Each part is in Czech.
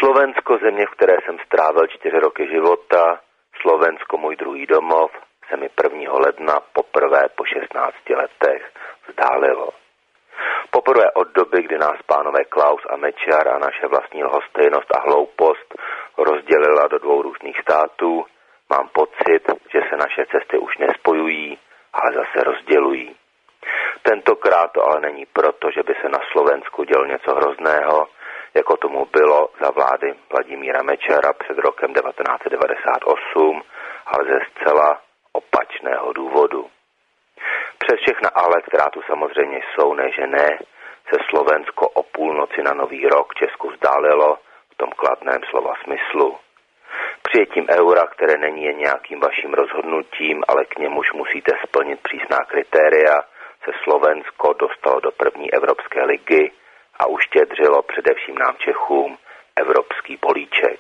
Slovensko, země, v které jsem strávil 4 roky života, Slovensko, můj druhý domov, se mi 1. ledna poprvé po 16 letech vzdálilo. Poprvé od doby, kdy nás pánové Klaus a Mečiar a naše vlastní lhostejnost a hloupost rozdělila do 2 různých států, mám pocit, že se naše cesty už nespojují, ale zase rozdělují. Tentokrát to ale není proto, že by se na Slovensku dělo něco hrozného, jako tomu bylo za vlády Vladimíra Mečiara před rokem 1998, ale ze zcela opačného důvodu. Přes všechna ale, která tu samozřejmě jsou, ne že ne, se Slovensko o půlnoci na Nový rok Česku vzdálilo v tom kladném slova smyslu. Přijetím eura, které není jen nějakým vaším rozhodnutím, ale k němuž musíte splnit přísná kritéria, se Slovensko dostalo do první Evropské ligy a uštědřilo především nám Čechům evropský políček.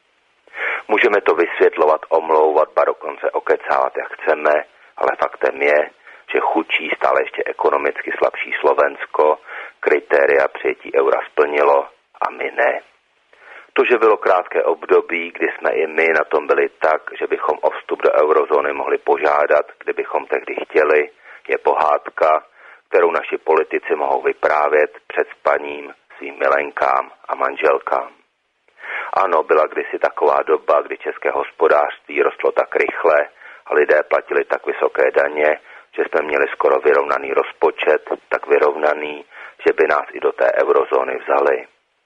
Můžeme to vysvětlovat, omlouvat, ba dokonce okecávat, jak chceme, ale faktem je, že chudší, stále ještě ekonomicky slabší Slovensko kritéria přijetí eura splnilo a my ne. To, že bylo krátké období, kdy jsme i my na tom byli tak, že bychom o vstup do eurozóny mohli požádat, kdybychom tehdy chtěli, je pohádka, kterou naši politici mohou vyprávět před spaním svým milenkám a manželkám. Ano, byla kdysi taková doba, kdy české hospodářství rostlo tak rychle a lidé platili tak vysoké daně, že jsme měli skoro vyrovnaný rozpočet, tak vyrovnaný, že by nás i do té eurozóny vzali.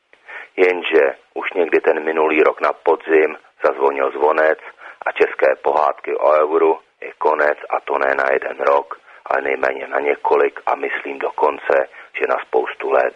Jenže už někdy ten minulý rok na podzim zazvonil zvonec a české pohádky o euru je konec, a to ne na 1 rok, ale nejméně na několik a myslím dokonce, že na spoustu let.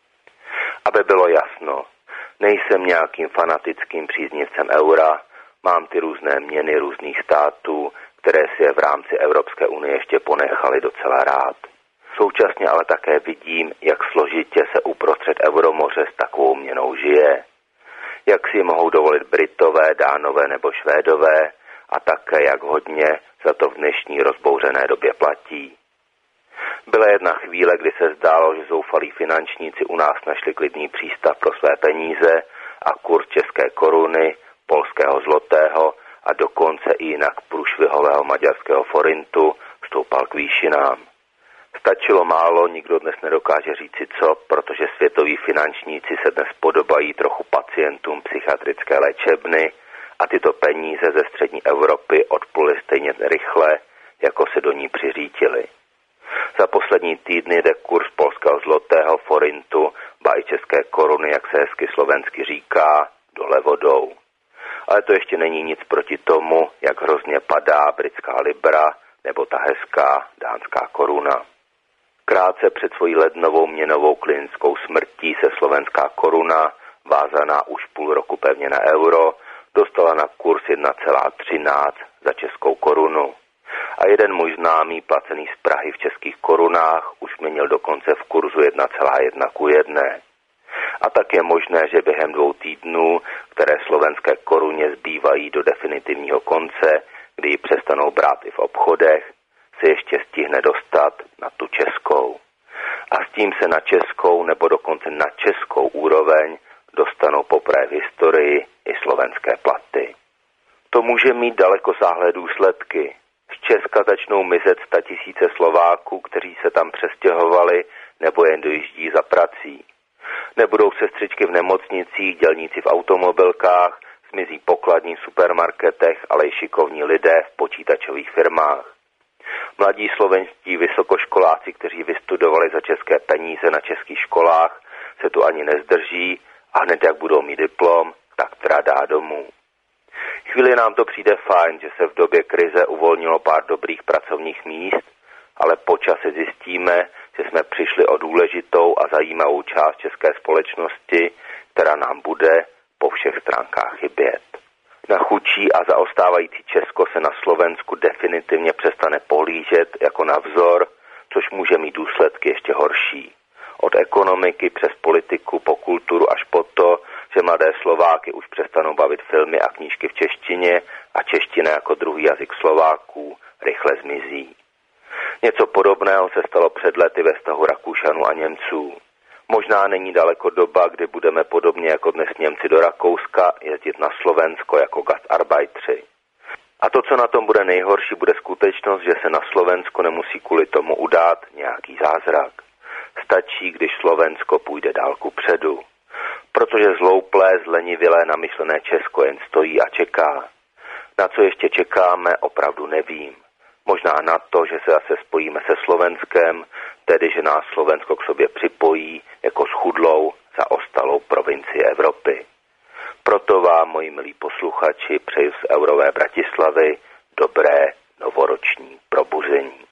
Aby bylo jasno, nejsem nějakým fanatickým příznivcem eura, mám ty různé měny různých států, které si je v rámci Evropské unie ještě ponechali docela rád. Současně ale také vidím, jak složitě se uprostřed euromoře s takovou měnou žije. Jak si mohou dovolit Britové, Dánové nebo Švédové a také jak hodně za to v dnešní rozbouřené době platí. Byla jedna chvíle, kdy se zdálo, že zoufalí finančníci u nás našli klidný přístav pro své peníze a kurz české koruny, polského zlotého a dokonce i jinak průšvihového maďarského forintu stoupal k výšinám. Stačilo málo, nikdo dnes nedokáže říci co, protože světoví finančníci se dnes podobají trochu pacientům psychiatrické léčebny a tyto peníze ze střední Evropy odpluly stejně rychle, jako se do ní přiřítili. Za poslední týdny jde kurz polského zlotého, forintu, ba i české koruny, jak se hezky slovensky říká, dole vodou. Ale to ještě není nic proti tomu, jak hrozně padá britská libra nebo ta hezká dánská koruna. Krátce před svojí lednovou měnovou klinickou smrtí se slovenská koruna, vázaná už půl roku pevně na euro, dostala na kurz 1,13 za českou korunu. A jeden můj známý, placený z Prahy v českých korunách, už měnil dokonce v kurzu 1,1:1. A tak je možné, že během 2 týdnů, které slovenské koruně zbývají do definitivního konce, kdy ji přestanou brát i v obchodech, se ještě stihne dostat na tu českou. A s tím se na českou nebo dokonce na českou úroveň dostanou poprvé v historii i slovenské platy. To může mít dalekosáhlé důsledky. Z Česka začnou mizet 100 000 Slováků, kteří se tam přestěhovali nebo jen dojíždí za prací. Nebudou sestřičky v nemocnicích, dělníci v automobilkách, zmizí pokladní v supermarketech, ale i šikovní lidé v počítačových firmách. Mladí slovenští vysokoškoláci, kteří vystudovali za české peníze na českých školách, se tu ani nezdrží a hned jak budou mít diplom, tak tradá domů. Chvíli nám to přijde fajn, že se v době krize uvolnilo pár dobrých pracovních míst, ale po čase zjistíme, že jsme přišli o důležitou a zajímavou část české společnosti, která nám bude po všech stránkách chybět. Na chudší a zaostávající Česko se na Slovensku definitivně přestane pohlížet jako na vzor, což může mít důsledky ještě horší. Od ekonomiky přes politiku po kulturu až po to, že mladé Slováky už přestanou bavit filmy a knížky v češtině a čeština jako druhý jazyk Slováků rychle zmizí. Něco podobného se stalo před lety ve vztahu Rakušanů a Němců. Možná není daleko doba, kdy budeme podobně jako dnes Němci do Rakouska jezdit na Slovensko jako gastarbeitři. A to, co na tom bude nejhorší, bude skutečnost, že se na Slovensko nemusí kvůli tomu udát nějaký zázrak. Stačí, když Slovensko půjde dál kupředu. Protože zlouplé, zlenivělé, namyšlené Česko jen stojí a čeká. Na co ještě čekáme, opravdu nevím. Možná na to, že se zase spojíme se Slovenskem, tedy že nás Slovensko k sobě připojí jako schudlou, zaostalou provincii Evropy. Proto vám, moji milí posluchači, přeju z Eurové Bratislavy dobré novoroční probuzení.